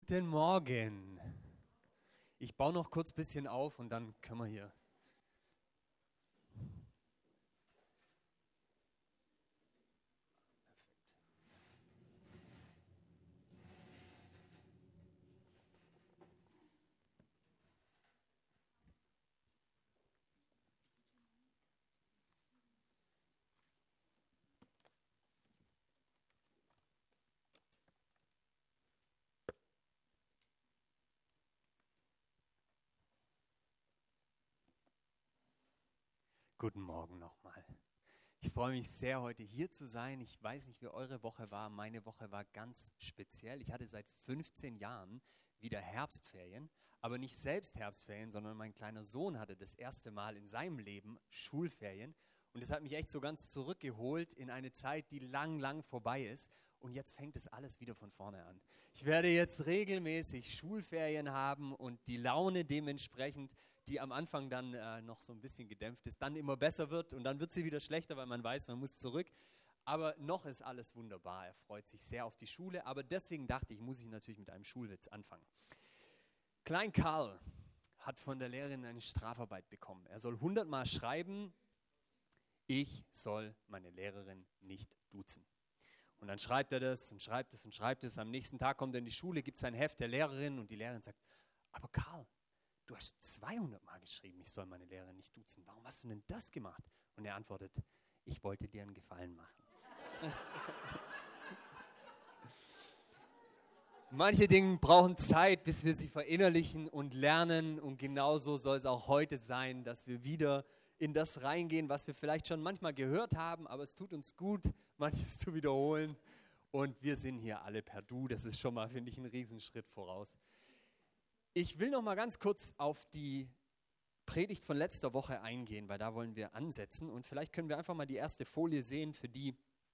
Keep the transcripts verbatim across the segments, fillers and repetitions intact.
Guten Morgen. Ich baue noch kurz ein bisschen auf und dann können wir hier. Guten Morgen nochmal. Ich freue mich sehr, heute hier zu sein. Ich weiß nicht, wie eure Woche war. Meine Woche war ganz speziell. Ich hatte seit fünfzehn Jahren wieder Herbstferien, aber nicht selbst Herbstferien, sondern mein kleiner Sohn hatte das erste Mal in seinem Leben Schulferien. Und das hat mich echt so ganz zurückgeholt in eine Zeit, die lang, lang vorbei ist. Und jetzt fängt es alles wieder von vorne an. Ich werde jetzt regelmäßig Schulferien haben und die Laune dementsprechend, die am Anfang dann äh, noch so ein bisschen gedämpft ist, dann immer besser wird und dann wird sie wieder schlechter, weil man weiß, man muss zurück. Aber noch ist alles wunderbar. Er freut sich sehr auf die Schule, aber deswegen dachte ich, muss ich natürlich mit einem Schulwitz anfangen. Klein Karl hat von der Lehrerin eine Strafarbeit bekommen. Er soll hundertmal schreiben, ich soll meine Lehrerin nicht duzen. Und dann schreibt er das und schreibt es und schreibt es. Am nächsten Tag kommt er in die Schule, gibt sein Heft der Lehrerin und die Lehrerin sagt, aber Karl, du hast zweihundert Mal geschrieben, ich soll meine Lehrerin nicht duzen. Warum hast du denn das gemacht? Und er antwortet, ich wollte dir einen Gefallen machen. Manche Dinge brauchen Zeit, bis wir sie verinnerlichen und lernen. Und genauso soll es auch heute sein, dass wir wieder in das reingehen, was wir vielleicht schon manchmal gehört haben. Aber es tut uns gut, manches zu wiederholen. Und wir sind hier alle per Du. Das ist schon mal, finde ich, ein Riesenschritt voraus. Ich will noch mal ganz kurz auf die Predigt von letzter Woche eingehen, weil da wollen wir ansetzen. Und vielleicht können wir einfach mal die erste Folie sehen, für die,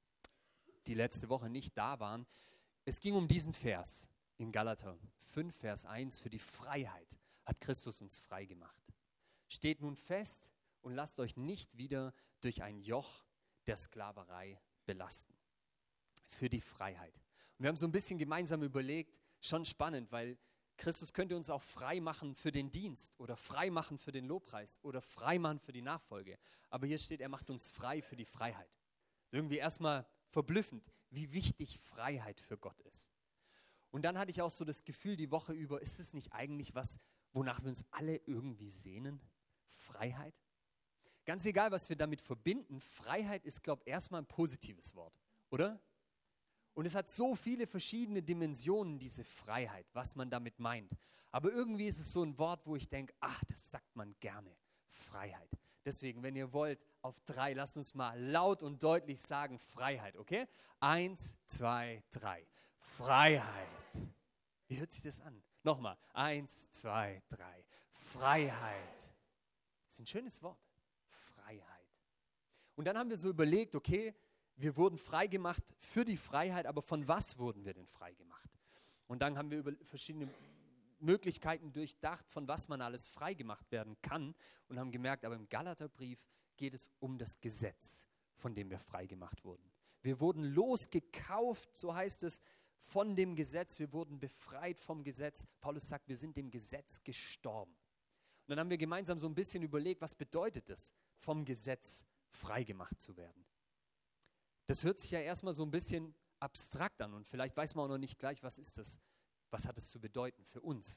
die letzte Woche nicht da waren. Es ging um diesen Vers in Galater fünf, Vers eins. Für die Freiheit hat Christus uns frei gemacht. Steht nun fest und lasst euch nicht wieder durch ein Joch der Sklaverei belasten. Für die Freiheit. Und wir haben so ein bisschen gemeinsam überlegt, schon spannend, weil Christus könnte uns auch frei machen für den Dienst oder frei machen für den Lobpreis oder frei machen für die Nachfolge. Aber hier steht, er macht uns frei für die Freiheit. Irgendwie erstmal verblüffend, wie wichtig Freiheit für Gott ist. Und dann hatte ich auch so das Gefühl die Woche über, ist es nicht eigentlich was, wonach wir uns alle irgendwie sehnen? Freiheit? Ganz egal, was wir damit verbinden, Freiheit ist, glaube ich, erstmal ein positives Wort, oder? Und es hat so viele verschiedene Dimensionen, diese Freiheit, was man damit meint. Aber irgendwie ist es so ein Wort, wo ich denke, ach, das sagt man gerne, Freiheit. Deswegen, wenn ihr wollt, auf drei, lasst uns mal laut und deutlich sagen, Freiheit, okay? Eins, zwei, drei. Freiheit. Wie hört sich das an? Nochmal. Eins, zwei, drei. Freiheit. Das ist ein schönes Wort. Freiheit. Und dann haben wir so überlegt, okay, wir wurden frei gemacht für die Freiheit, aber von was wurden wir denn frei gemacht? Und dann haben wir über verschiedene Möglichkeiten durchdacht, von was man alles frei gemacht werden kann und haben gemerkt, aber im Galaterbrief geht es um das Gesetz, von dem wir frei gemacht wurden. Wir wurden losgekauft, so heißt es, von dem Gesetz. Wir wurden befreit vom Gesetz. Paulus sagt, wir sind dem Gesetz gestorben. Und dann haben wir gemeinsam so ein bisschen überlegt, was bedeutet es, vom Gesetz frei gemacht zu werden? Das hört sich ja erstmal so ein bisschen abstrakt an und vielleicht weiß man auch noch nicht gleich, was ist das, was hat es zu bedeuten für uns.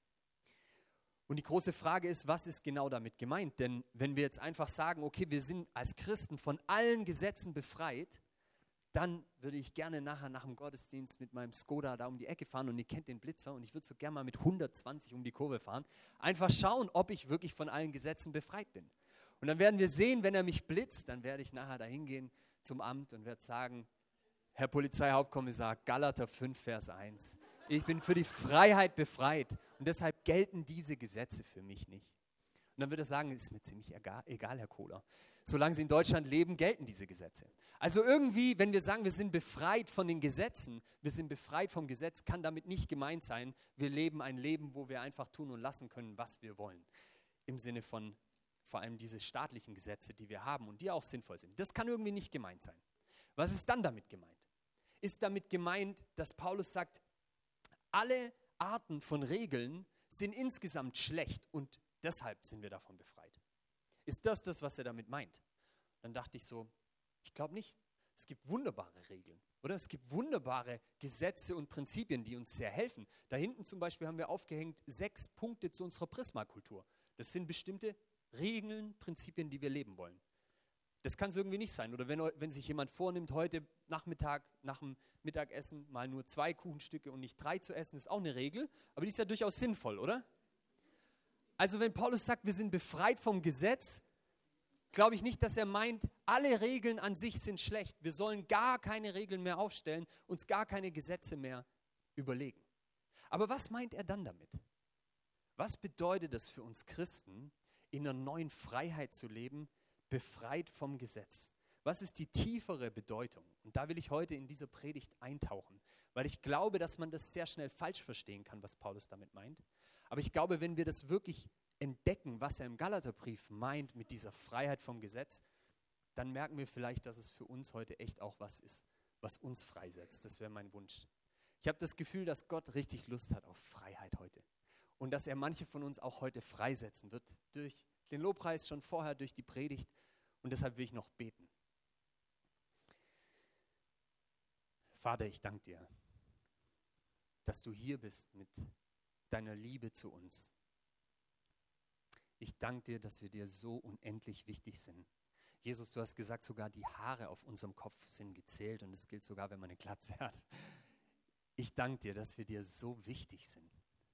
Und die große Frage ist, was ist genau damit gemeint? Denn wenn wir jetzt einfach sagen, okay, wir sind als Christen von allen Gesetzen befreit, dann würde ich gerne nachher nach dem Gottesdienst mit meinem Skoda da um die Ecke fahren und ihr kennt den Blitzer und ich würde so gerne mal mit hundertzwanzig um die Kurve fahren, einfach schauen, ob ich wirklich von allen Gesetzen befreit bin. Und dann werden wir sehen, wenn er mich blitzt, dann werde ich nachher da hingehen zum Amt und werde sagen, Herr Polizeihauptkommissar, Galater fünf, Vers eins. Ich bin für die Freiheit befreit und deshalb gelten diese Gesetze für mich nicht. Und dann wird er sagen, ist mir ziemlich egal, egal, Herr Kohler. Solange Sie in Deutschland leben, gelten diese Gesetze. Also irgendwie, wenn wir sagen, wir sind befreit von den Gesetzen, wir sind befreit vom Gesetz, kann damit nicht gemeint sein, wir leben ein Leben, wo wir einfach tun und lassen können, was wir wollen. Im Sinne von vor allem diese staatlichen Gesetze, die wir haben und die auch sinnvoll sind. Das kann irgendwie nicht gemeint sein. Was ist dann damit gemeint? Ist damit gemeint, dass Paulus sagt, alle Arten von Regeln sind insgesamt schlecht und deshalb sind wir davon befreit. Ist das das, was er damit meint? Dann dachte ich so, ich glaube nicht. Es gibt wunderbare Regeln, oder? Es gibt wunderbare Gesetze und Prinzipien, die uns sehr helfen. Da hinten zum Beispiel haben wir aufgehängt sechs Punkte zu unserer Prisma-Kultur. Das sind bestimmte Regeln, Prinzipien, die wir leben wollen. Das kann es irgendwie nicht sein. Oder wenn, wenn sich jemand vornimmt, heute Nachmittag, nach dem Mittagessen mal nur zwei Kuchenstücke und nicht drei zu essen, ist auch eine Regel, aber die ist ja durchaus sinnvoll, oder? Also wenn Paulus sagt, wir sind befreit vom Gesetz, glaube ich nicht, dass er meint, alle Regeln an sich sind schlecht. Wir sollen gar keine Regeln mehr aufstellen, uns gar keine Gesetze mehr überlegen. Aber was meint er dann damit? Was bedeutet es für uns Christen, in einer neuen Freiheit zu leben, befreit vom Gesetz? Was ist die tiefere Bedeutung? Und da will ich heute in dieser Predigt eintauchen, weil ich glaube, dass man das sehr schnell falsch verstehen kann, was Paulus damit meint. Aber ich glaube, wenn wir das wirklich entdecken, was er im Galaterbrief meint mit dieser Freiheit vom Gesetz, dann merken wir vielleicht, dass es für uns heute echt auch was ist, was uns freisetzt. Das wäre mein Wunsch. Ich habe das Gefühl, dass Gott richtig Lust hat auf Freiheit heute und dass er manche von uns auch heute freisetzen wird, durch den Lobpreis schon vorher, durch die Predigt, und deshalb will ich noch beten. Vater, ich danke dir, dass du hier bist mit deiner Liebe zu uns. Ich danke dir, dass wir dir so unendlich wichtig sind. Jesus, du hast gesagt, sogar die Haare auf unserem Kopf sind gezählt und das gilt sogar, wenn man eine Glatze hat. Ich danke dir, dass wir dir so wichtig sind.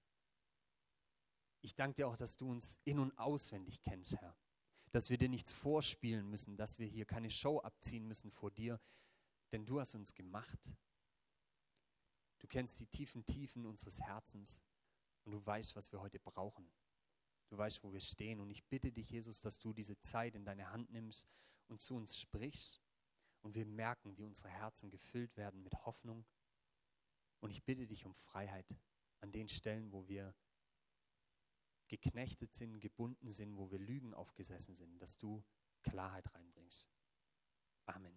Ich danke dir auch, dass du uns in- und auswendig kennst, Herr. Dass wir dir nichts vorspielen müssen, dass wir hier keine Show abziehen müssen vor dir, denn du hast uns gemacht. Du kennst die tiefen Tiefen unseres Herzens und du weißt, was wir heute brauchen. Du weißt, wo wir stehen, und ich bitte dich, Jesus, dass du diese Zeit in deine Hand nimmst und zu uns sprichst und wir merken, wie unsere Herzen gefüllt werden mit Hoffnung. Und ich bitte dich um Freiheit an den Stellen, wo wir geknechtet sind, gebunden sind, wo wir Lügen aufgesessen sind, dass du Klarheit reinbringst. Amen.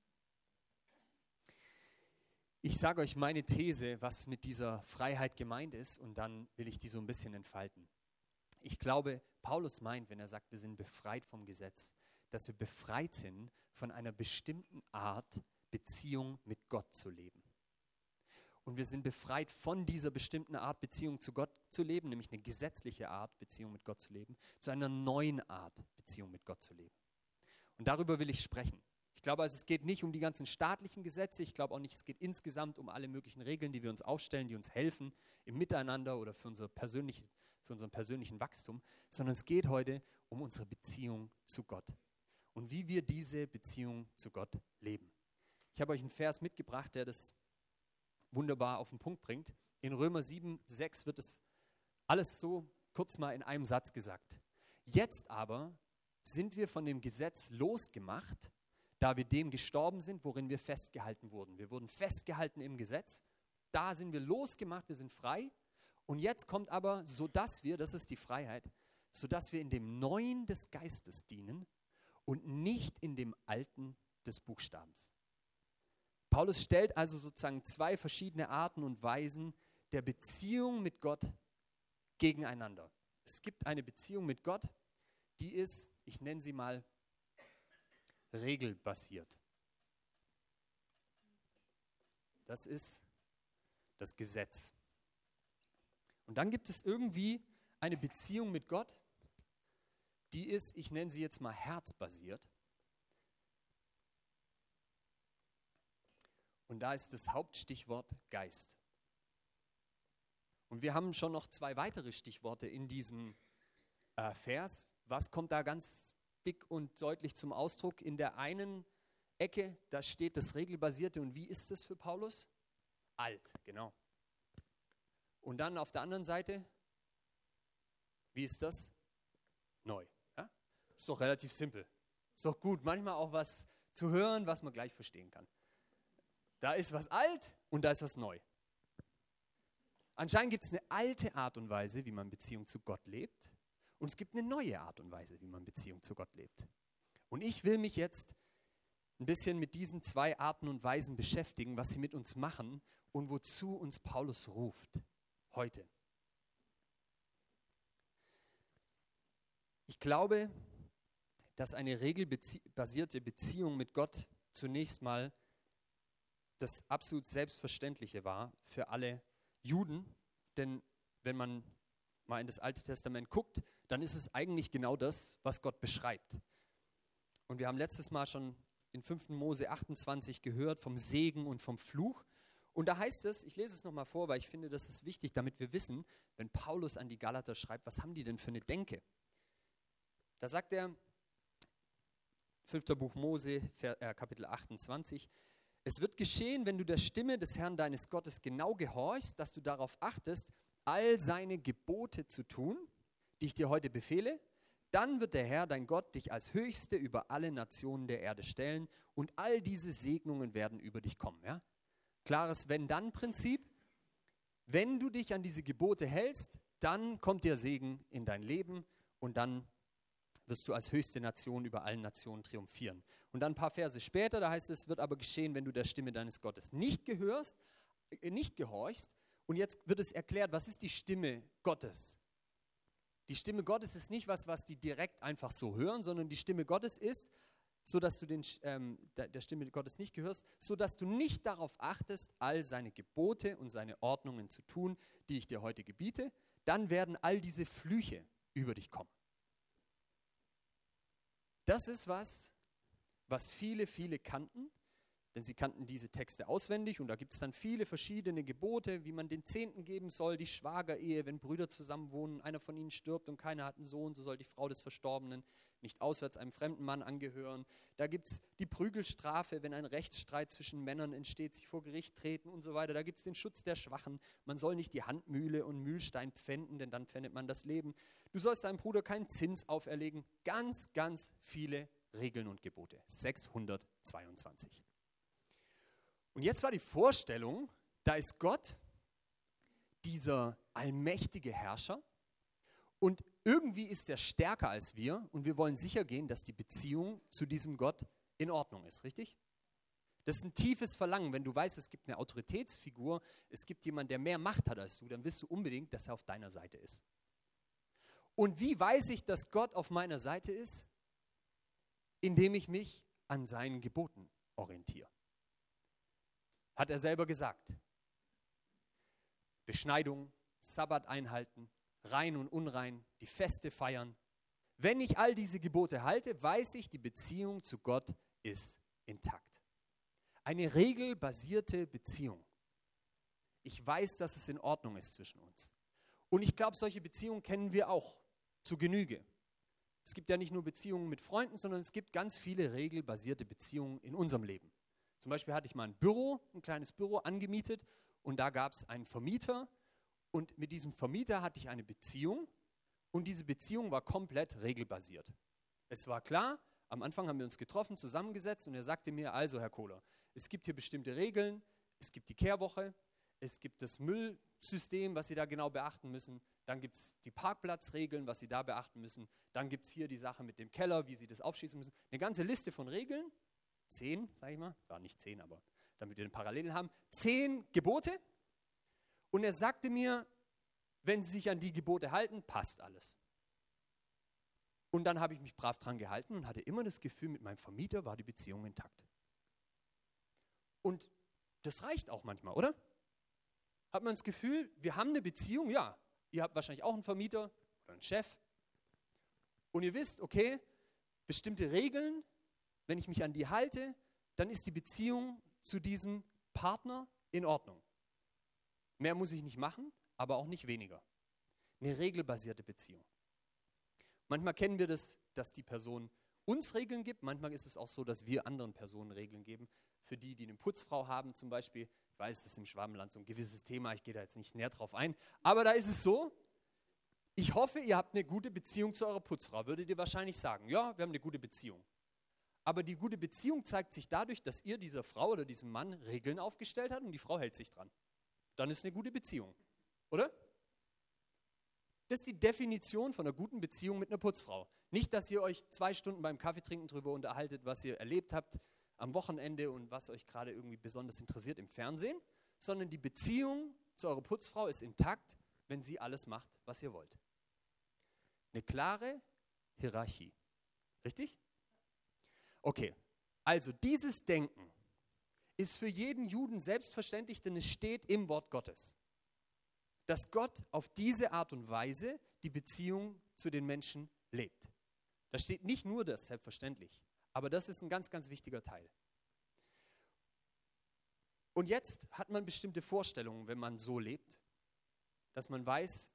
Ich sage euch meine These, was mit dieser Freiheit gemeint ist, und dann will ich die so ein bisschen entfalten. Ich glaube, Paulus meint, wenn er sagt, wir sind befreit vom Gesetz, dass wir befreit sind von einer bestimmten Art, Beziehung mit Gott zu leben. Und wir sind befreit von dieser bestimmten Art, Beziehung zu Gott zu leben, nämlich eine gesetzliche Art, Beziehung mit Gott zu leben, zu einer neuen Art, Beziehung mit Gott zu leben. Und darüber will ich sprechen. Ich glaube also, es geht nicht um die ganzen staatlichen Gesetze, ich glaube auch nicht, es geht insgesamt um alle möglichen Regeln, die wir uns aufstellen, die uns helfen im Miteinander oder für, unsere persönliche, für unseren persönlichen Wachstum, sondern es geht heute um unsere Beziehung zu Gott und wie wir diese Beziehung zu Gott leben. Ich habe euch einen Vers mitgebracht, der das wunderbar auf den Punkt bringt. In Römer sieben, sechs wird es alles so kurz mal in einem Satz gesagt. Jetzt aber sind wir von dem Gesetz losgemacht, da wir dem gestorben sind, worin wir festgehalten wurden. Wir wurden festgehalten im Gesetz, da sind wir losgemacht, wir sind frei. Und jetzt kommt aber, sodass wir, das ist die Freiheit, sodass wir in dem Neuen des Geistes dienen und nicht in dem Alten des Buchstabens. Paulus stellt also sozusagen zwei verschiedene Arten und Weisen der Beziehung mit Gott gegeneinander. Es gibt eine Beziehung mit Gott, die ist, ich nenne sie mal, regelbasiert. Das ist das Gesetz. Und dann gibt es irgendwie eine Beziehung mit Gott, die ist, ich nenne sie jetzt mal herzbasiert. Und da ist das Hauptstichwort Geist. Und wir haben schon noch zwei weitere Stichworte in diesem äh, Vers. Was kommt da ganz dick und deutlich zum Ausdruck? In der einen Ecke, da steht das Regelbasierte. Und wie ist das für Paulus? Alt, genau. Und dann auf der anderen Seite, wie ist das? Neu. Ja? Ist doch relativ simpel. Ist doch gut, manchmal auch was zu hören, was man gleich verstehen kann. Da ist was alt und da ist was neu. Anscheinend gibt es eine alte Art und Weise, wie man Beziehung zu Gott lebt. Und es gibt eine neue Art und Weise, wie man Beziehung zu Gott lebt. Und ich will mich jetzt ein bisschen mit diesen zwei Arten und Weisen beschäftigen, was sie mit uns machen und wozu uns Paulus ruft. heute. Ich glaube, dass eine regelbasierte Beziehung mit Gott zunächst mal das absolut Selbstverständliche war für alle Juden. Denn wenn man mal in das Alte Testament guckt, dann ist es eigentlich genau das, was Gott beschreibt. Und wir haben letztes Mal schon in fünften Mose achtundzwanzig gehört vom Segen und vom Fluch. Und da heißt es, ich lese es nochmal vor, weil ich finde, das ist wichtig, damit wir wissen, wenn Paulus an die Galater schreibt, was haben die denn für eine Denke? Da sagt er, fünfter Buch Mose, Kapitel achtundzwanzig, es wird geschehen, wenn du der Stimme des Herrn deines Gottes genau gehorchst, dass du darauf achtest, all seine Gebote zu tun, die ich dir heute befehle, dann wird der Herr, dein Gott, dich als Höchste über alle Nationen der Erde stellen und all diese Segnungen werden über dich kommen. Ja? Klares Wenn-Dann-Prinzip. Wenn du dich an diese Gebote hältst, dann kommt der Segen in dein Leben und dann wirst du als höchste Nation über allen Nationen triumphieren. Und dann ein paar Verse später, da heißt es, es wird aber geschehen, wenn du der Stimme deines Gottes nicht gehörst, äh, nicht gehorchst. Und jetzt wird es erklärt, was ist die Stimme Gottes? Die Stimme Gottes ist nicht was, was die direkt einfach so hören, sondern die Stimme Gottes ist, so dass du den, ähm, der, der Stimme Gottes nicht gehörst, so dass du nicht darauf achtest, all seine Gebote und seine Ordnungen zu tun, die ich dir heute gebiete. Dann werden all diese Flüche über dich kommen. Das ist was, was viele, viele kannten, denn sie kannten diese Texte auswendig und da gibt es dann viele verschiedene Gebote, wie man den Zehnten geben soll, die Schwagerehe, wenn Brüder zusammenwohnen, einer von ihnen stirbt und keiner hat einen Sohn, so soll die Frau des Verstorbenen nicht auswärts einem fremden Mann angehören. Da gibt es die Prügelstrafe, wenn ein Rechtsstreit zwischen Männern entsteht, sich vor Gericht treten und so weiter. Da gibt es den Schutz der Schwachen. Man soll nicht die Handmühle und Mühlstein pfänden, denn dann pfändet man das Leben. Du sollst deinem Bruder keinen Zins auferlegen. Ganz, ganz viele Regeln und Gebote. sechshundertzweiundzwanzig. Und jetzt war die Vorstellung, da ist Gott, dieser allmächtige Herrscher, und irgendwie ist er stärker als wir und wir wollen sicher gehen, dass die Beziehung zu diesem Gott in Ordnung ist, richtig? Das ist ein tiefes Verlangen, wenn du weißt, es gibt eine Autoritätsfigur, es gibt jemanden, der mehr Macht hat als du, dann willst du unbedingt, dass er auf deiner Seite ist. Und wie weiß ich, dass Gott auf meiner Seite ist? Indem ich mich an seinen Geboten orientiere. Hat er selber gesagt. Beschneidung, Sabbat einhalten, rein und unrein, die Feste feiern. Wenn ich all diese Gebote halte, weiß ich, die Beziehung zu Gott ist intakt. Eine regelbasierte Beziehung. Ich weiß, dass es in Ordnung ist zwischen uns. Und ich glaube, solche Beziehungen kennen wir auch zu Genüge. Es gibt ja nicht nur Beziehungen mit Freunden, sondern es gibt ganz viele regelbasierte Beziehungen in unserem Leben. Zum Beispiel hatte ich mal ein Büro, ein kleines Büro angemietet und da gab es einen Vermieter und mit diesem Vermieter hatte ich eine Beziehung und diese Beziehung war komplett regelbasiert. Es war klar, am Anfang haben wir uns getroffen, zusammengesetzt und er sagte mir, also Herr Kohler, es gibt hier bestimmte Regeln, es gibt die Kehrwoche, es gibt das Müllsystem, was Sie da genau beachten müssen, dann gibt es die Parkplatzregeln, was Sie da beachten müssen, dann gibt es hier die Sache mit dem Keller, wie Sie das aufschließen müssen, eine ganze Liste von Regeln. Zehn, sage ich mal, war nicht zehn, aber damit wir den Parallelen haben, zehn Gebote. Und er sagte mir, wenn Sie sich an die Gebote halten, passt alles. Und dann habe ich mich brav dran gehalten und hatte immer das Gefühl, mit meinem Vermieter war die Beziehung intakt. Und das reicht auch manchmal, oder? Hat man das Gefühl, wir haben eine Beziehung, ja, ihr habt wahrscheinlich auch einen Vermieter oder einen Chef. Und ihr wisst, okay, bestimmte Regeln, wenn ich mich an die halte, dann ist die Beziehung zu diesem Partner in Ordnung. Mehr muss ich nicht machen, aber auch nicht weniger. Eine regelbasierte Beziehung. Manchmal kennen wir das, dass die Person uns Regeln gibt. Manchmal ist es auch so, dass wir anderen Personen Regeln geben. Für die, die eine Putzfrau haben zum Beispiel. Ich weiß, das ist im Schwabenland so ein gewisses Thema. Ich gehe da jetzt nicht näher drauf ein. Aber da ist es so, ich hoffe, ihr habt eine gute Beziehung zu eurer Putzfrau. Würdet ihr wahrscheinlich sagen, ja, wir haben eine gute Beziehung. Aber die gute Beziehung zeigt sich dadurch, dass ihr dieser Frau oder diesem Mann Regeln aufgestellt habt und die Frau hält sich dran. Dann ist eine gute Beziehung, oder? Das ist die Definition von einer guten Beziehung mit einer Putzfrau. Nicht, dass ihr euch zwei Stunden beim Kaffeetrinken darüber unterhaltet, was ihr erlebt habt am Wochenende und was euch gerade irgendwie besonders interessiert im Fernsehen, sondern die Beziehung zu eurer Putzfrau ist intakt, wenn sie alles macht, was ihr wollt. Eine klare Hierarchie. Richtig? Okay, also dieses Denken ist für jeden Juden selbstverständlich, denn es steht im Wort Gottes, dass Gott auf diese Art und Weise die Beziehung zu den Menschen lebt. Da steht nicht nur das, selbstverständlich, aber das ist ein ganz, ganz wichtiger Teil. Und jetzt hat man bestimmte Vorstellungen, wenn man so lebt, dass man weiß,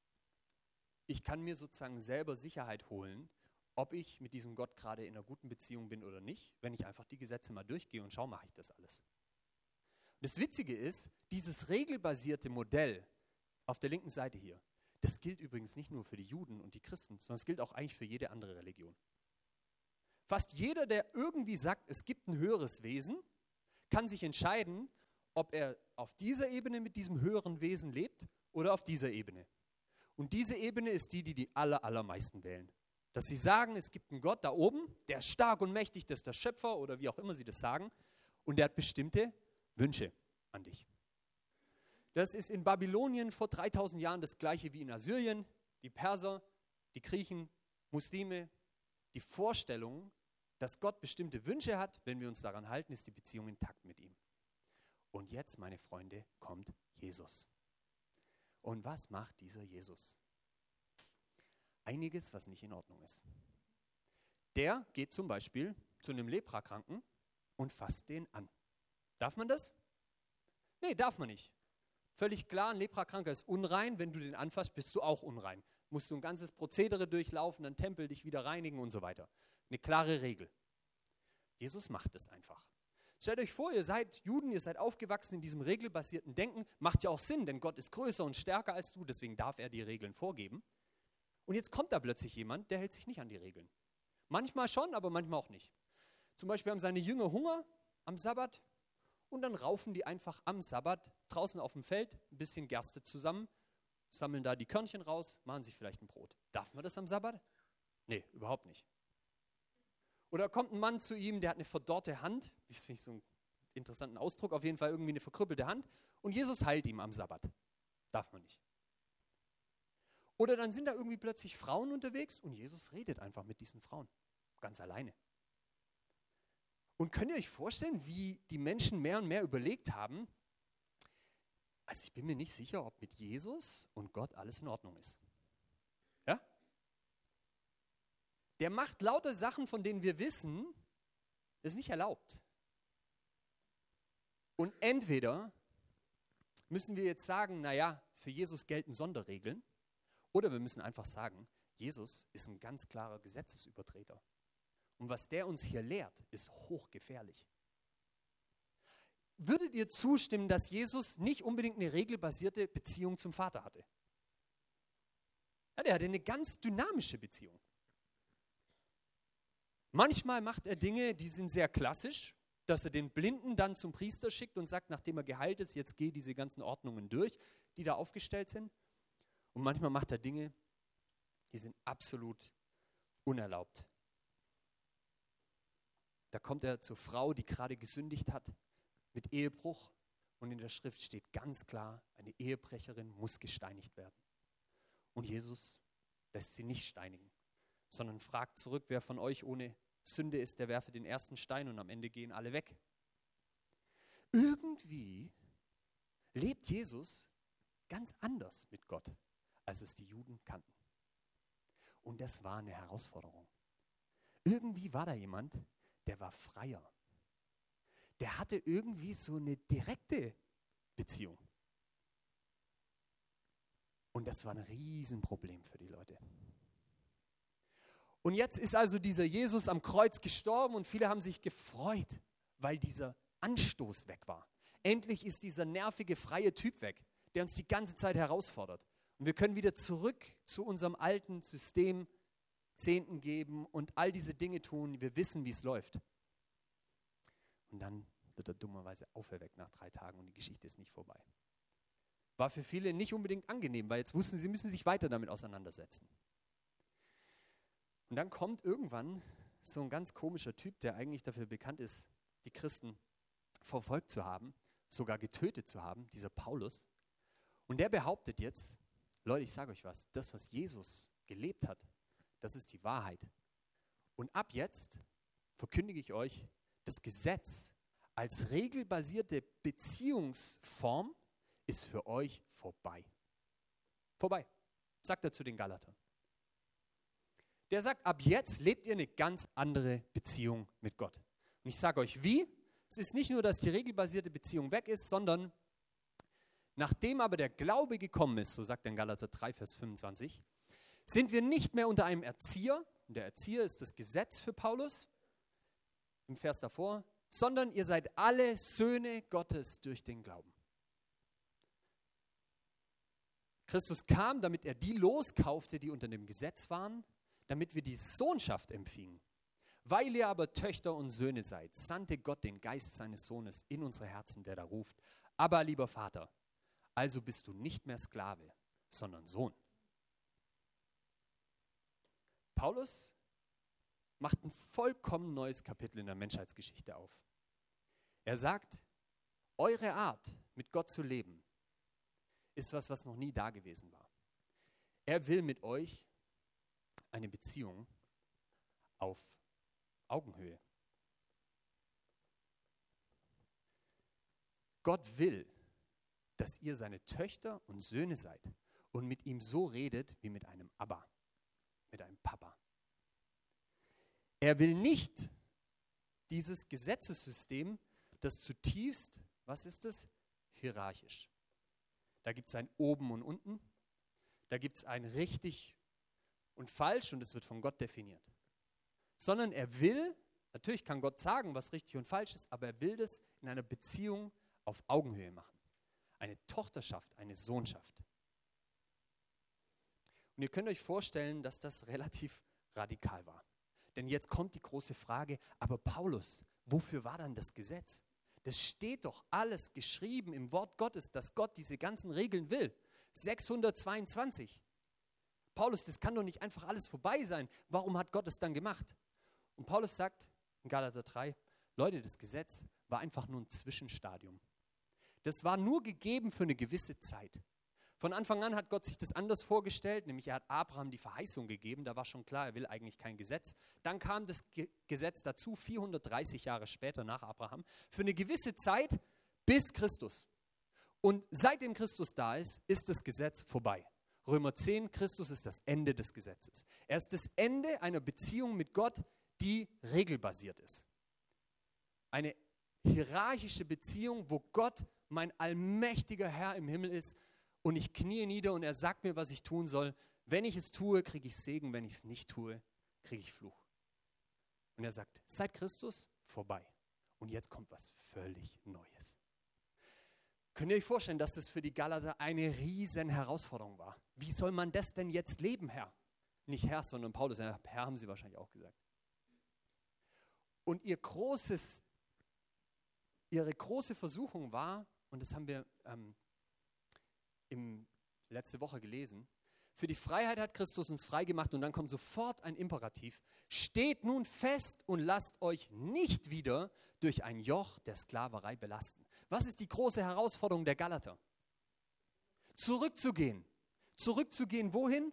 ich kann mir sozusagen selber Sicherheit holen, ob ich mit diesem Gott gerade in einer guten Beziehung bin oder nicht, wenn ich einfach die Gesetze mal durchgehe und schaue, mache ich das alles. Und das Witzige ist, dieses regelbasierte Modell auf der linken Seite hier, das gilt übrigens nicht nur für die Juden und die Christen, sondern es gilt auch eigentlich für jede andere Religion. Fast jeder, der irgendwie sagt, es gibt ein höheres Wesen, kann sich entscheiden, ob er auf dieser Ebene mit diesem höheren Wesen lebt oder auf dieser Ebene. Und diese Ebene ist die, die die aller, allermeisten wählen. Dass sie sagen, es gibt einen Gott da oben, der ist stark und mächtig, das ist der Schöpfer oder wie auch immer sie das sagen, und der hat bestimmte Wünsche an dich. Das ist in Babylonien vor dreitausend Jahren das gleiche wie in Assyrien, die Perser, die Griechen, Muslime. Die Vorstellung, dass Gott bestimmte Wünsche hat, wenn wir uns daran halten, ist die Beziehung intakt mit ihm. Und jetzt, meine Freunde, kommt Jesus. Und was macht dieser Jesus? Einiges, was nicht in Ordnung ist. Der geht zum Beispiel zu einem Leprakranken und fasst den an. Darf man das? Nee, darf man nicht. Völlig klar, ein Leprakranker ist unrein. Wenn du den anfasst, bist du auch unrein. Musst du ein ganzes Prozedere durchlaufen, dann Tempel dich wieder reinigen und so weiter. Eine klare Regel. Jesus macht es einfach. Stellt euch vor, ihr seid Juden, ihr seid aufgewachsen in diesem regelbasierten Denken. Macht ja auch Sinn, denn Gott ist größer und stärker als du, deswegen darf er die Regeln vorgeben. Und jetzt kommt da plötzlich jemand, der hält sich nicht an die Regeln. Manchmal schon, aber manchmal auch nicht. Zum Beispiel haben seine Jünger Hunger am Sabbat und dann raufen die einfach am Sabbat draußen auf dem Feld ein bisschen Gerste zusammen, sammeln da die Körnchen raus, machen sich vielleicht ein Brot. Darf man das am Sabbat? Nee, überhaupt nicht. Oder kommt ein Mann zu ihm, der hat eine verdorrte Hand, das finde ich so einen interessanten Ausdruck, auf jeden Fall irgendwie eine verkrüppelte Hand, und Jesus heilt ihm am Sabbat. Darf man nicht. Oder dann sind da irgendwie plötzlich Frauen unterwegs und Jesus redet einfach mit diesen Frauen, ganz alleine. Und könnt ihr euch vorstellen, wie die Menschen mehr und mehr überlegt haben, also ich bin mir nicht sicher, ob mit Jesus und Gott alles in Ordnung ist. Ja? Der macht lauter Sachen, von denen wir wissen, das ist nicht erlaubt. Und entweder müssen wir jetzt sagen, naja, für Jesus gelten Sonderregeln, oder wir müssen einfach sagen, Jesus ist ein ganz klarer Gesetzesübertreter. Und was der uns hier lehrt, ist hochgefährlich. Würdet ihr zustimmen, dass Jesus nicht unbedingt eine regelbasierte Beziehung zum Vater hatte? Ja, der hatte eine ganz dynamische Beziehung. Manchmal macht er Dinge, die sind sehr klassisch, dass er den Blinden dann zum Priester schickt und sagt, nachdem er geheilt ist, jetzt geh diese ganzen Ordnungen durch, die da aufgestellt sind. Und manchmal macht er Dinge, die sind absolut unerlaubt. Da kommt er zur Frau, die gerade gesündigt hat mit Ehebruch. Und in der Schrift steht ganz klar, eine Ehebrecherin muss gesteinigt werden. Und Jesus lässt sie nicht steinigen, sondern fragt zurück, wer von euch ohne Sünde ist, der werfe den ersten Stein, und am Ende gehen alle weg. Irgendwie lebt Jesus ganz anders mit Gott, als es die Juden kannten. Und das war eine Herausforderung. Irgendwie war da jemand, der war freier. Der hatte irgendwie so eine direkte Beziehung. Und das war ein Riesenproblem für die Leute. Und jetzt ist also dieser Jesus am Kreuz gestorben und viele haben sich gefreut, weil dieser Anstoß weg war. Endlich ist dieser nervige, freie Typ weg, der uns die ganze Zeit herausfordert. Und wir können wieder zurück zu unserem alten System Zehnten geben und all diese Dinge tun. Wir wissen, wie es läuft. Und dann wird er dummerweise auferweckt nach drei Tagen und die Geschichte ist nicht vorbei. War für viele nicht unbedingt angenehm, weil jetzt wussten sie, sie müssen sich weiter damit auseinandersetzen. Und dann kommt irgendwann so ein ganz komischer Typ, der eigentlich dafür bekannt ist, die Christen verfolgt zu haben, sogar getötet zu haben, dieser Paulus. Und der behauptet jetzt, Leute, ich sage euch was, das, was Jesus gelebt hat, das ist die Wahrheit. Und ab jetzt verkündige ich euch, das Gesetz als regelbasierte Beziehungsform ist für euch vorbei. Vorbei, sagt er zu den Galatern. Der sagt, ab jetzt lebt ihr eine ganz andere Beziehung mit Gott. Und ich sage euch wie, es ist nicht nur, dass die regelbasierte Beziehung weg ist, sondern nachdem aber der Glaube gekommen ist, so sagt er in Galater drei, Vers fünfundzwanzig, sind wir nicht mehr unter einem Erzieher, und der Erzieher ist das Gesetz für Paulus, im Vers davor, sondern ihr seid alle Söhne Gottes durch den Glauben. Christus kam, damit er die loskaufte, die unter dem Gesetz waren, damit wir die Sohnschaft empfingen. Weil ihr aber Töchter und Söhne seid, sandte Gott den Geist seines Sohnes in unsere Herzen, der da ruft, aber lieber Vater, also bist du nicht mehr Sklave, sondern Sohn. Paulus macht ein vollkommen neues Kapitel in der Menschheitsgeschichte auf. Er sagt, eure Art, mit Gott zu leben, ist was, was noch nie da gewesen war. Er will mit euch eine Beziehung auf Augenhöhe. Gott will, dass ihr seine Töchter und Söhne seid und mit ihm so redet wie mit einem Abba, mit einem Papa. Er will nicht dieses Gesetzessystem, das zutiefst, was ist es? Hierarchisch. Da gibt es ein Oben und Unten, da gibt es ein richtig und falsch und es wird von Gott definiert. Sondern er will, natürlich kann Gott sagen, was richtig und falsch ist, aber er will das in einer Beziehung auf Augenhöhe machen. Eine Tochterschaft, eine Sohnschaft. Und ihr könnt euch vorstellen, dass das relativ radikal war. Denn jetzt kommt die große Frage, aber Paulus, wofür war dann das Gesetz? Das steht doch alles geschrieben im Wort Gottes, dass Gott diese ganzen Regeln will. sechshundertzweiundzwanzig. Paulus, das kann doch nicht einfach alles vorbei sein. Warum hat Gott es dann gemacht? Und Paulus sagt in Galater drei, Leute, das Gesetz war einfach nur ein Zwischenstadium. Das war nur gegeben für eine gewisse Zeit. Von Anfang an hat Gott sich das anders vorgestellt, nämlich er hat Abraham die Verheißung gegeben, da war schon klar, er will eigentlich kein Gesetz. Dann kam das Ge- Gesetz dazu, vierhundertdreißig Jahre später nach Abraham, für eine gewisse Zeit bis Christus. Und seitdem Christus da ist, ist das Gesetz vorbei. Römer zehn, Christus ist das Ende des Gesetzes. Er ist das Ende einer Beziehung mit Gott, die regelbasiert ist. Eine hierarchische Beziehung, wo Gott mein allmächtiger Herr im Himmel ist und ich knie nieder und er sagt mir, was ich tun soll. Wenn ich es tue, kriege ich Segen, wenn ich es nicht tue, kriege ich Fluch. Und er sagt, seit Christus vorbei. Und jetzt kommt was völlig Neues. Könnt ihr euch vorstellen, dass das für die Galater eine riesen Herausforderung war? Wie soll man das denn jetzt leben, Herr? Nicht Herr, sondern Paulus. Herr haben sie wahrscheinlich auch gesagt. Und ihr großes, ihre große Versuchung war, und das haben wir ähm, im, letzte Woche gelesen, für die Freiheit hat Christus uns freigemacht und dann kommt sofort ein Imperativ. Steht nun fest und lasst euch nicht wieder durch ein Joch der Sklaverei belasten. Was ist die große Herausforderung der Galater? Zurückzugehen. Zurückzugehen wohin?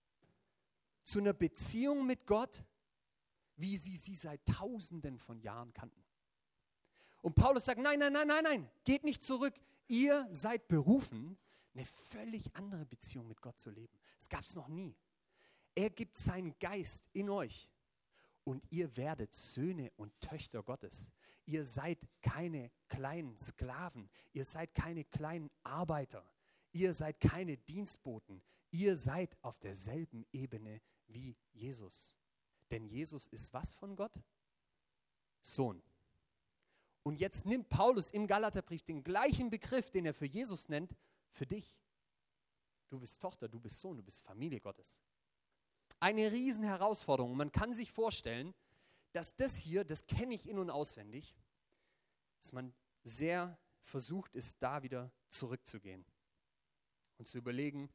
Zu einer Beziehung mit Gott, wie sie sie seit Tausenden von Jahren kannten. Und Paulus sagt, nein, nein, nein, nein, nein, geht nicht zurück. Ihr seid berufen, eine völlig andere Beziehung mit Gott zu leben. Das gab es noch nie. Er gibt seinen Geist in euch und ihr werdet Söhne und Töchter Gottes. Ihr seid keine kleinen Sklaven, ihr seid keine kleinen Arbeiter, ihr seid keine Dienstboten, ihr seid auf derselben Ebene wie Jesus. Denn Jesus ist was von Gott? Sohn. Und jetzt nimmt Paulus im Galaterbrief den gleichen Begriff, den er für Jesus nennt, für dich. Du bist Tochter, du bist Sohn, du bist Familie Gottes. Eine riesen Herausforderung. Man kann sich vorstellen, dass das hier, das kenne ich in- und auswendig, dass man sehr versucht ist, da wieder zurückzugehen und zu überlegen,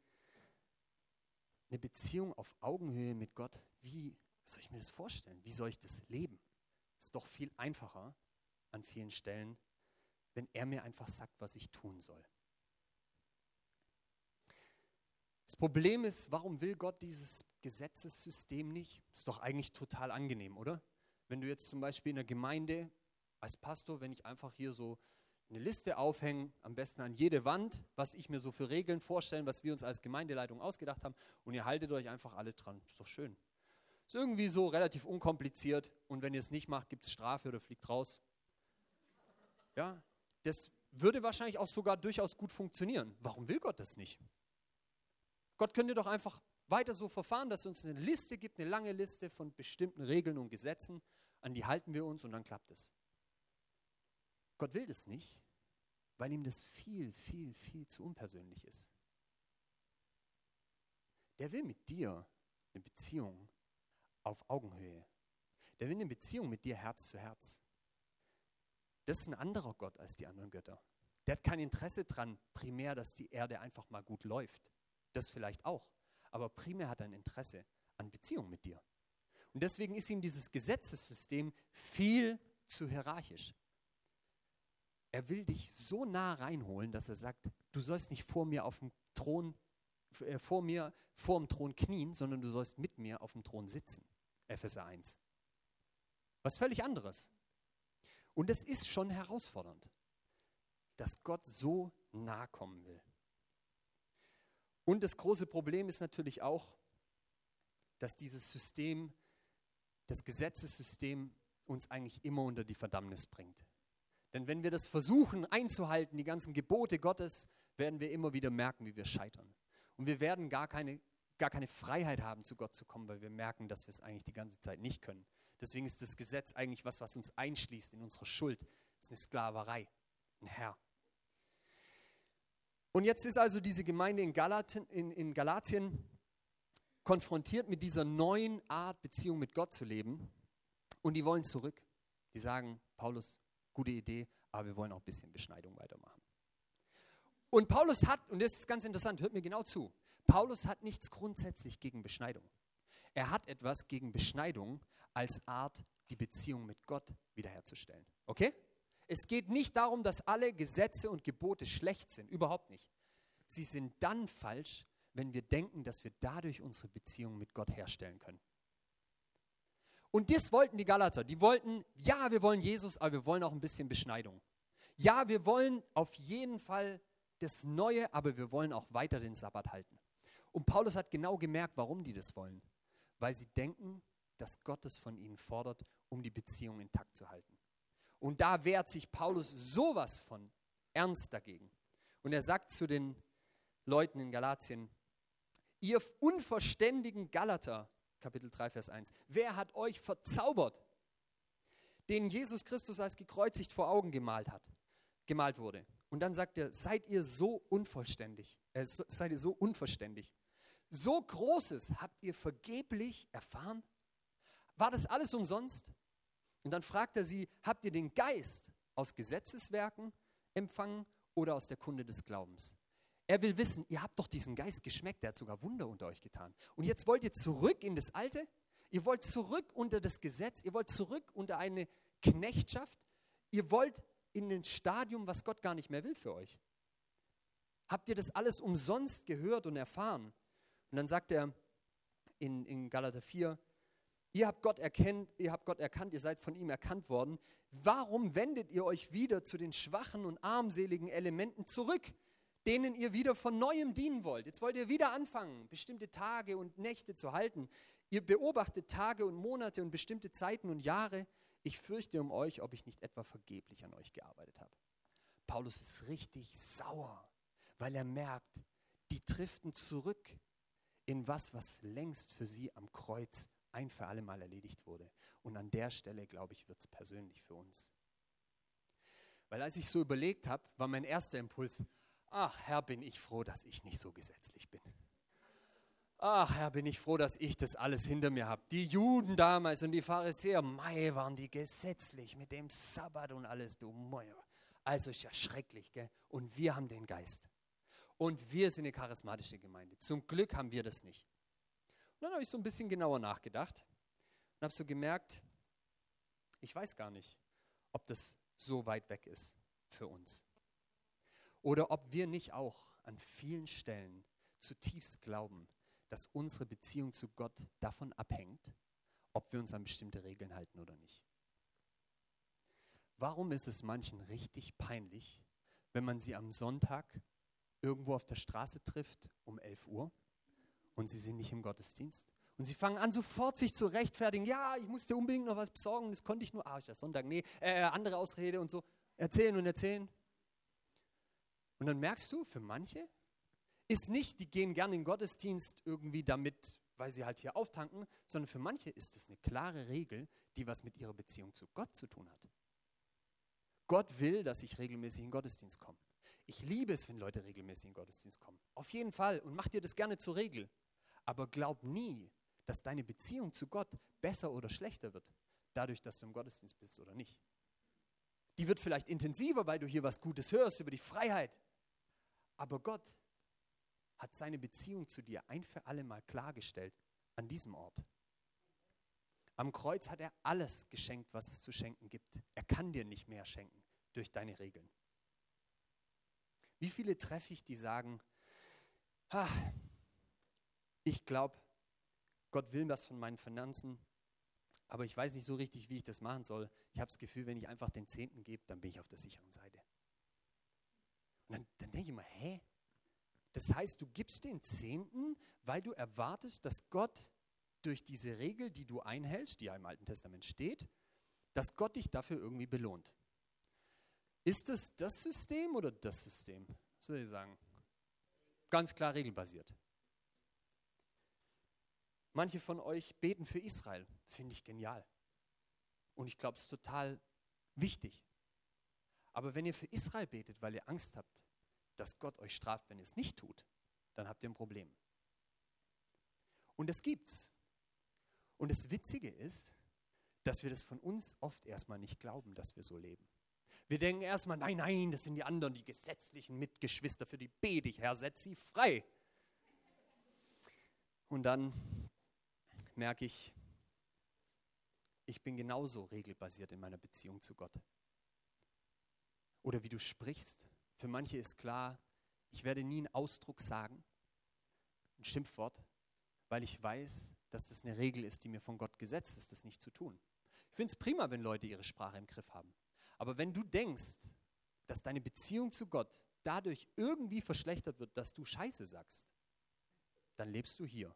eine Beziehung auf Augenhöhe mit Gott, wie soll ich mir das vorstellen? Wie soll ich das leben? Das ist doch viel einfacher an vielen Stellen, wenn er mir einfach sagt, was ich tun soll. Das Problem ist, warum will Gott dieses Gesetzessystem nicht? Ist doch eigentlich total angenehm, oder? Wenn du jetzt zum Beispiel in der Gemeinde als Pastor, wenn ich einfach hier so eine Liste aufhänge, am besten an jede Wand, was ich mir so für Regeln vorstellen, was wir uns als Gemeindeleitung ausgedacht haben, und ihr haltet euch einfach alle dran. Ist doch schön. Ist irgendwie so relativ unkompliziert, und wenn ihr es nicht macht, gibt es Strafe oder fliegt raus. Ja, das würde wahrscheinlich auch sogar durchaus gut funktionieren. Warum will Gott das nicht? Gott könnte doch einfach weiter so verfahren, dass er uns eine Liste gibt, eine lange Liste von bestimmten Regeln und Gesetzen, an die halten wir uns und dann klappt es. Gott will das nicht, weil ihm das viel, viel, viel zu unpersönlich ist. Der will mit dir eine Beziehung auf Augenhöhe. Der will eine Beziehung mit dir Herz zu Herz. Das ist ein anderer Gott als die anderen Götter. Der hat kein Interesse daran, primär, dass die Erde einfach mal gut läuft. Das vielleicht auch. Aber primär hat er ein Interesse an Beziehung mit dir. Und deswegen ist ihm dieses Gesetzessystem viel zu hierarchisch. Er will dich so nah reinholen, dass er sagt, du sollst nicht vor mir auf dem Thron, äh, vor mir vor dem Thron knien, sondern du sollst mit mir auf dem Thron sitzen. Epheser eins. Was völlig anderes. Und es ist schon herausfordernd, dass Gott so nah kommen will. Und das große Problem ist natürlich auch, dass dieses System, das Gesetzessystem uns eigentlich immer unter die Verdammnis bringt. Denn wenn wir das versuchen einzuhalten, die ganzen Gebote Gottes, werden wir immer wieder merken, wie wir scheitern. Und wir werden gar keine, gar keine Freiheit haben, zu Gott zu kommen, weil wir merken, dass wir es eigentlich die ganze Zeit nicht können. Deswegen ist das Gesetz eigentlich was, was uns einschließt in unserer Schuld. Es ist eine Sklaverei, ein Herr. Und jetzt ist also diese Gemeinde in, Galaten, in, in Galatien konfrontiert mit dieser neuen Art, Beziehung mit Gott zu leben. Und die wollen zurück. Die sagen, Paulus, gute Idee, aber wir wollen auch ein bisschen Beschneidung weitermachen. Und Paulus hat, und das ist ganz interessant, hört mir genau zu, Paulus hat nichts grundsätzlich gegen Beschneidung. Er hat etwas gegen Beschneidung als Art, die Beziehung mit Gott wiederherzustellen. Okay? Es geht nicht darum, dass alle Gesetze und Gebote schlecht sind, überhaupt nicht. Sie sind dann falsch, wenn wir denken, dass wir dadurch unsere Beziehung mit Gott herstellen können. Und das wollten die Galater. Die wollten, ja, wir wollen Jesus, aber wir wollen auch ein bisschen Beschneidung. Ja, wir wollen auf jeden Fall das Neue, aber wir wollen auch weiter den Sabbat halten. Und Paulus hat genau gemerkt, warum die das wollen. Weil sie denken, dass Gott es von ihnen fordert, um die Beziehung intakt zu halten. Und da wehrt sich Paulus sowas von ernst dagegen. Und er sagt zu den Leuten in Galatien, ihr unverständigen Galater, Kapitel drei, Vers eins, wer hat euch verzaubert, den Jesus Christus als gekreuzigt vor Augen gemalt hat, gemalt wurde? Und dann sagt er, seid ihr so unvollständig, äh, seid ihr so unverständig? So Großes habt ihr vergeblich erfahren? War das alles umsonst? Und dann fragt er sie, habt ihr den Geist aus Gesetzeswerken empfangen oder aus der Kunde des Glaubens? Er will wissen, ihr habt doch diesen Geist geschmeckt, der hat sogar Wunder unter euch getan. Und jetzt wollt ihr zurück in das Alte? Ihr wollt zurück unter das Gesetz? Ihr wollt zurück unter eine Knechtschaft? Ihr wollt in ein Stadium, was Gott gar nicht mehr will für euch? Habt ihr das alles umsonst gehört und erfahren? Und dann sagt er in, in Galater vier, Ihr habt Gott erkennt, ihr habt Gott erkannt, ihr seid von ihm erkannt worden. Warum wendet ihr euch wieder zu den schwachen und armseligen Elementen zurück, denen ihr wieder von Neuem dienen wollt? Jetzt wollt ihr wieder anfangen, bestimmte Tage und Nächte zu halten. Ihr beobachtet Tage und Monate und bestimmte Zeiten und Jahre. Ich fürchte um euch, ob ich nicht etwa vergeblich an euch gearbeitet habe. Paulus ist richtig sauer, weil er merkt, die driften zurück in was, was längst für sie am Kreuz ein für alle Mal erledigt wurde. Und an der Stelle, glaube ich, wird es persönlich für uns. Weil als ich so überlegt habe, war mein erster Impuls, ach Herr, bin ich froh, dass ich nicht so gesetzlich bin. Ach Herr, bin ich froh, dass ich das alles hinter mir habe. Die Juden damals und die Pharisäer, mei, waren die gesetzlich mit dem Sabbat und alles, du Meier. Also ist ja schrecklich, gell? Und wir haben den Geist. Und wir sind eine charismatische Gemeinde. Zum Glück haben wir das nicht. Und dann habe ich so ein bisschen genauer nachgedacht und habe so gemerkt, ich weiß gar nicht, ob das so weit weg ist für uns. Oder ob wir nicht auch an vielen Stellen zutiefst glauben, dass unsere Beziehung zu Gott davon abhängt, ob wir uns an bestimmte Regeln halten oder nicht. Warum ist es manchen richtig peinlich, wenn man sie am Sonntag irgendwo auf der Straße trifft um elf Uhr und sie sind nicht im Gottesdienst? Und sie fangen an, sofort sich zu rechtfertigen. Ja, ich musste unbedingt noch was besorgen, das konnte ich nur. Ah, ist ja Sonntag, nee, äh, andere Ausrede und so. Erzählen und erzählen. Und dann merkst du, für manche ist nicht, die gehen gerne in den Gottesdienst irgendwie damit, weil sie halt hier auftanken, sondern für manche ist es eine klare Regel, die was mit ihrer Beziehung zu Gott zu tun hat. Gott will, dass ich regelmäßig in den Gottesdienst komme. Ich liebe es, wenn Leute regelmäßig in den Gottesdienst kommen. Auf jeden Fall. Und mach dir das gerne zur Regel. Aber glaub nie, dass deine Beziehung zu Gott besser oder schlechter wird, dadurch, dass du im Gottesdienst bist oder nicht. Die wird vielleicht intensiver, weil du hier was Gutes hörst über die Freiheit. Aber Gott hat seine Beziehung zu dir ein für alle Mal klargestellt an diesem Ort. Am Kreuz hat er alles geschenkt, was es zu schenken gibt. Er kann dir nicht mehr schenken durch deine Regeln. Wie viele treffe ich, die sagen, ah, ich glaube, Gott will was von meinen Finanzen, aber ich weiß nicht so richtig, wie ich das machen soll. Ich habe das Gefühl, wenn ich einfach den Zehnten gebe, dann bin ich auf der sicheren Seite. Und dann, dann denke ich immer, hä? Das heißt, du gibst den Zehnten, weil du erwartest, dass Gott durch diese Regel, die du einhältst, die ja im Alten Testament steht, dass Gott dich dafür irgendwie belohnt. Ist das das System oder das System? Was soll ich sagen? Ganz klar regelbasiert. Manche von euch beten für Israel. Finde ich genial. Und ich glaube, es ist total wichtig. Aber wenn ihr für Israel betet, weil ihr Angst habt, dass Gott euch straft, wenn ihr es nicht tut, dann habt ihr ein Problem. Und das gibt's. Und das Witzige ist, dass wir das von uns oft erstmal nicht glauben, dass wir so leben. Wir denken erstmal, nein, nein, das sind die anderen, die gesetzlichen Mitgeschwister, für die bete ich, Herr, setz sie frei. Und dann merke ich, ich bin genauso regelbasiert in meiner Beziehung zu Gott. Oder wie du sprichst, für manche ist klar, ich werde nie einen Ausdruck sagen, ein Schimpfwort, weil ich weiß, dass das eine Regel ist, die mir von Gott gesetzt ist, das nicht zu tun. Ich finde es prima, wenn Leute ihre Sprache im Griff haben. Aber wenn du denkst, dass deine Beziehung zu Gott dadurch irgendwie verschlechtert wird, dass du Scheiße sagst, dann lebst du hier.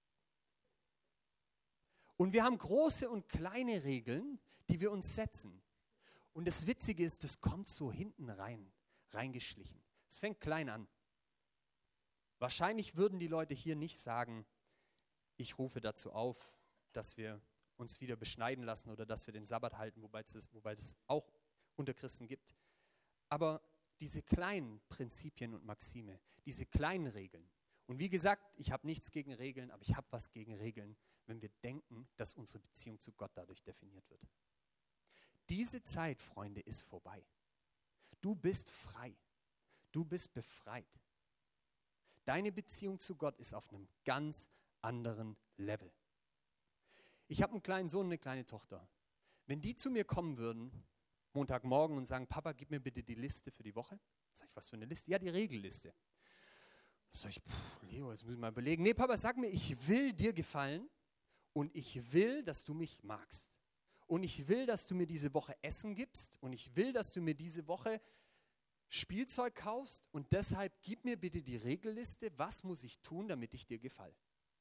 Und wir haben große und kleine Regeln, die wir uns setzen. Und das Witzige ist, das kommt so hinten rein, reingeschlichen. Es fängt klein an. Wahrscheinlich würden die Leute hier nicht sagen, ich rufe dazu auf, dass wir uns wieder beschneiden lassen oder dass wir den Sabbat halten, wobei es, wobei es auch unter Christen gibt. Aber diese kleinen Prinzipien und Maxime, diese kleinen Regeln. Und wie gesagt, ich habe nichts gegen Regeln, aber ich habe was gegen Regeln, wenn wir denken, dass unsere Beziehung zu Gott dadurch definiert wird. Diese Zeit, Freunde, ist vorbei. Du bist frei. Du bist befreit. Deine Beziehung zu Gott ist auf einem ganz anderen Level. Ich habe einen kleinen Sohn und eine kleine Tochter. Wenn die zu mir kommen würden, Montagmorgen, und sagen, Papa, gib mir bitte die Liste für die Woche. Sag ich, was für eine Liste? Ja, die Regelliste. Sag ich, pff, Leo, jetzt muss ich mal überlegen. Nee, Papa, sag mir, ich will dir gefallen und ich will, dass du mich magst. Und ich will, dass du mir diese Woche Essen gibst und ich will, dass du mir diese Woche Spielzeug kaufst und deshalb gib mir bitte die Regelliste, was muss ich tun, damit ich dir gefalle.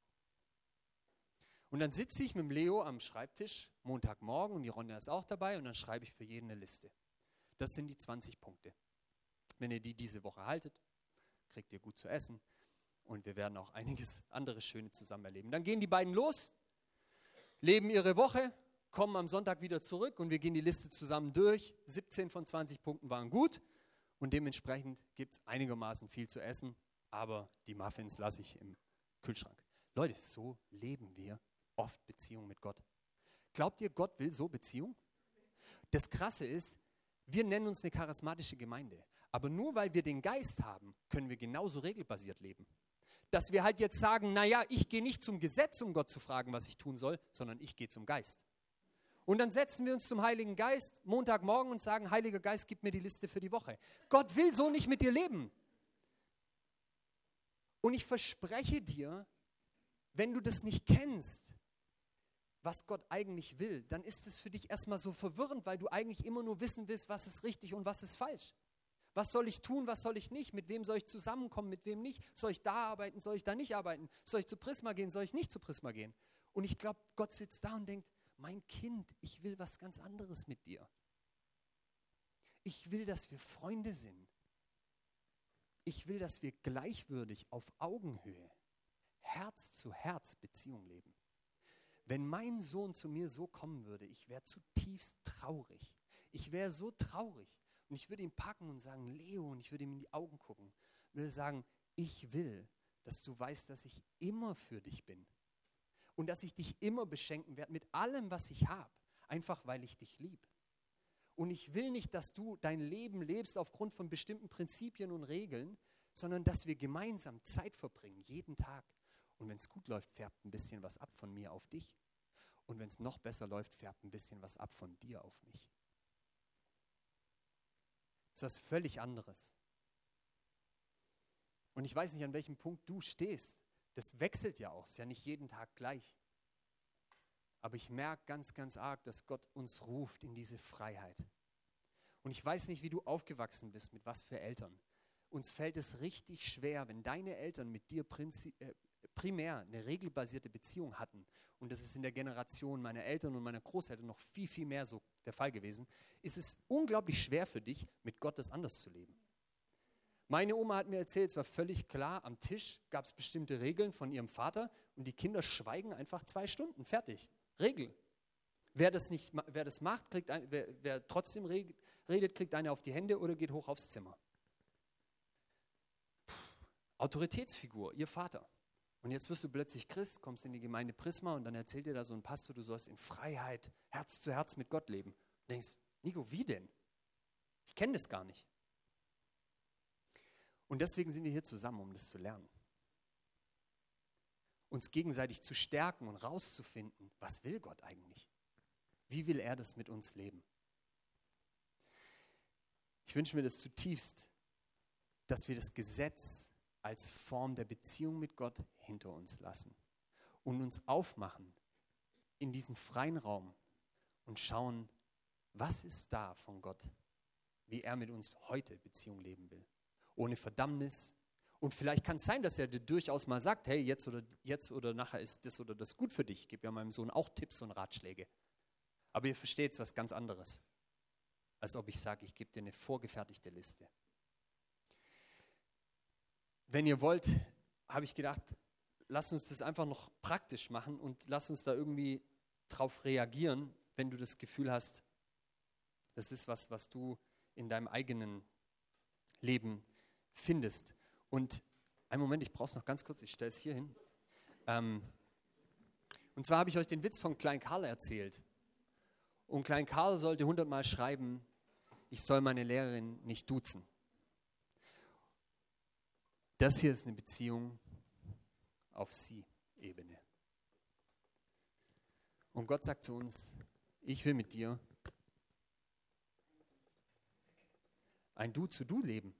Und dann sitze ich mit dem Leo am Schreibtisch, Montagmorgen, und die Ronja ist auch dabei, und dann schreibe ich für jeden eine Liste. Das sind die zwanzig Punkte. Wenn ihr die diese Woche haltet, kriegt ihr gut zu essen und wir werden auch einiges anderes Schöne zusammen erleben. Dann gehen die beiden los, leben ihre Woche, kommen am Sonntag wieder zurück und wir gehen die Liste zusammen durch. siebzehn von zwanzig Punkten waren gut und dementsprechend gibt es einigermaßen viel zu essen, aber die Muffins lasse ich im Kühlschrank. Leute, so leben wir oft Beziehung mit Gott. Glaubt ihr, Gott will so Beziehung? Das Krasse ist, wir nennen uns eine charismatische Gemeinde. Aber nur weil wir den Geist haben, können wir genauso regelbasiert leben. Dass wir halt jetzt sagen, naja, ich gehe nicht zum Gesetz, um Gott zu fragen, was ich tun soll, sondern ich gehe zum Geist. Und dann setzen wir uns zum Heiligen Geist Montagmorgen und sagen, Heiliger Geist, gib mir die Liste für die Woche. Gott will so nicht mit dir leben. Und ich verspreche dir, wenn du das nicht kennst, was Gott eigentlich will, dann ist es für dich erstmal so verwirrend, weil du eigentlich immer nur wissen willst, was ist richtig und was ist falsch. Was soll ich tun, was soll ich nicht? Mit wem soll ich zusammenkommen, mit wem nicht? Soll ich da arbeiten, soll ich da nicht arbeiten? Soll ich zu Prisma gehen, soll ich nicht zu Prisma gehen? Und ich glaube, Gott sitzt da und denkt, mein Kind, ich will was ganz anderes mit dir. Ich will, dass wir Freunde sind. Ich will, dass wir gleichwürdig auf Augenhöhe, Herz zu Herz Beziehung leben. Wenn mein Sohn zu mir so kommen würde, ich wäre zutiefst traurig. Ich wäre so traurig. Und ich würde ihn packen und sagen, Leo, und ich würde ihm in die Augen gucken. Ich würde sagen, ich will, dass du weißt, dass ich immer für dich bin. Und dass ich dich immer beschenken werde mit allem, was ich habe. Einfach, weil ich dich liebe. Und ich will nicht, dass du dein Leben lebst aufgrund von bestimmten Prinzipien und Regeln, sondern dass wir gemeinsam Zeit verbringen, jeden Tag. Und wenn es gut läuft, färbt ein bisschen was ab von mir auf dich. Und wenn es noch besser läuft, färbt ein bisschen was ab von dir auf mich. Das ist was völlig anderes. Und ich weiß nicht, an welchem Punkt du stehst. Das wechselt ja auch, ist ja nicht jeden Tag gleich. Aber ich merke ganz, ganz arg, dass Gott uns ruft in diese Freiheit. Und ich weiß nicht, wie du aufgewachsen bist, mit was für Eltern. Uns fällt es richtig schwer, wenn deine Eltern mit dir prinzi- äh, primär eine regelbasierte Beziehung hatten, und das ist in der Generation meiner Eltern und meiner Großeltern noch viel, viel mehr so der Fall gewesen, ist es unglaublich schwer für dich, mit Gott das anders zu leben. Meine Oma hat mir erzählt, es war völlig klar, am Tisch gab es bestimmte Regeln von ihrem Vater und die Kinder schweigen einfach zwei Stunden, fertig. Regel. Wer das, nicht, wer das macht, kriegt ein, wer, wer trotzdem redet, kriegt eine auf die Hände oder geht hoch aufs Zimmer. Puh. Autoritätsfigur, ihr Vater. Und jetzt wirst du plötzlich Christ, kommst in die Gemeinde Prisma und dann erzählt dir da so ein Pastor, du sollst in Freiheit, Herz zu Herz mit Gott leben. Und du denkst, Nico, wie denn? Ich kenne das gar nicht. Und deswegen sind wir hier zusammen, um das zu lernen. Uns gegenseitig zu stärken und rauszufinden, was will Gott eigentlich? Wie will er das mit uns leben? Ich wünsche mir das zutiefst, dass wir das Gesetz als Form der Beziehung mit Gott hinter uns lassen und uns aufmachen in diesen freien Raum und schauen, was ist da von Gott, wie er mit uns heute Beziehung leben will. Ohne Verdammnis. Und vielleicht kann es sein, dass er dir durchaus mal sagt, hey, jetzt oder, jetzt oder nachher ist das oder das gut für dich. Ich gebe ja meinem Sohn auch Tipps und Ratschläge. Aber ihr versteht es was ganz anderes, als ob ich sage, ich gebe dir eine vorgefertigte Liste. Wenn ihr wollt, habe ich gedacht, lasst uns das einfach noch praktisch machen und lasst uns da irgendwie drauf reagieren, wenn du das Gefühl hast, das ist was, was du in deinem eigenen Leben findest. Und einen Moment, ich brauche es noch ganz kurz, ich stelle es hier hin. Ähm, und zwar habe ich euch den Witz von Klein Karl erzählt. Und Klein Karl sollte hundertmal schreiben, ich soll meine Lehrerin nicht duzen. Das hier ist eine Beziehung auf Sie-Ebene. Und Gott sagt zu uns, ich will mit dir ein Du-zu-Du-Leben.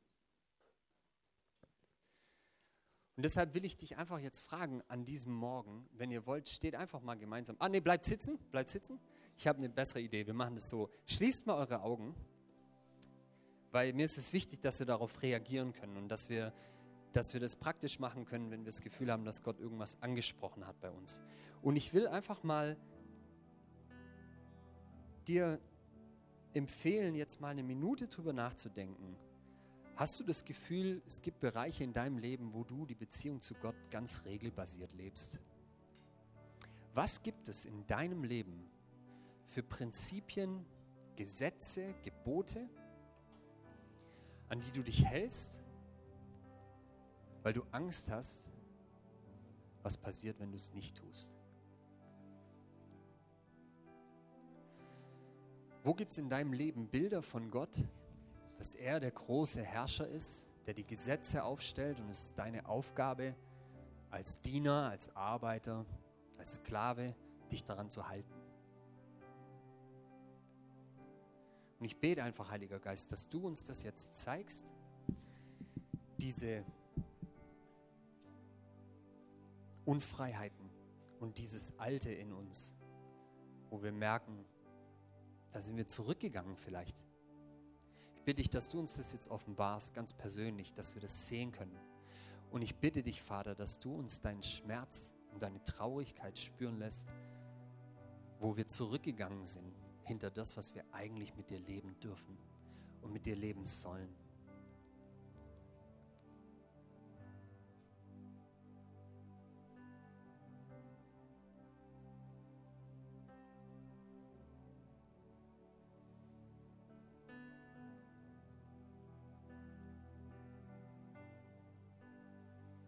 Und deshalb will ich dich einfach jetzt fragen an diesem Morgen, wenn ihr wollt, steht einfach mal gemeinsam. Ah nee, bleibt sitzen, bleibt sitzen. Ich habe eine bessere Idee, wir machen das so. Schließt mal eure Augen, weil mir ist es wichtig, dass wir darauf reagieren können und dass wir, dass wir das praktisch machen können, wenn wir das Gefühl haben, dass Gott irgendwas angesprochen hat bei uns. Und ich will einfach mal dir empfehlen, jetzt mal eine Minute drüber nachzudenken. Hast du das Gefühl, es gibt Bereiche in deinem Leben, wo du die Beziehung zu Gott ganz regelbasiert lebst? Was gibt es in deinem Leben für Prinzipien, Gesetze, Gebote, an die du dich hältst, weil du Angst hast, was passiert, wenn du es nicht tust? Wo gibt es in deinem Leben Bilder von Gott, dass er der große Herrscher ist, der die Gesetze aufstellt und es ist deine Aufgabe als Diener, als Arbeiter, als Sklave, dich daran zu halten? Und ich bete einfach, Heiliger Geist, dass du uns das jetzt zeigst, diese Unfreiheiten und dieses Alte in uns, wo wir merken, da sind wir zurückgegangen vielleicht. Ich bitte dich, dass du uns das jetzt offenbarst, ganz persönlich, dass wir das sehen können. Und ich bitte dich, Vater, dass du uns deinen Schmerz und deine Traurigkeit spüren lässt, wo wir zurückgegangen sind hinter das, was wir eigentlich mit dir leben dürfen und mit dir leben sollen.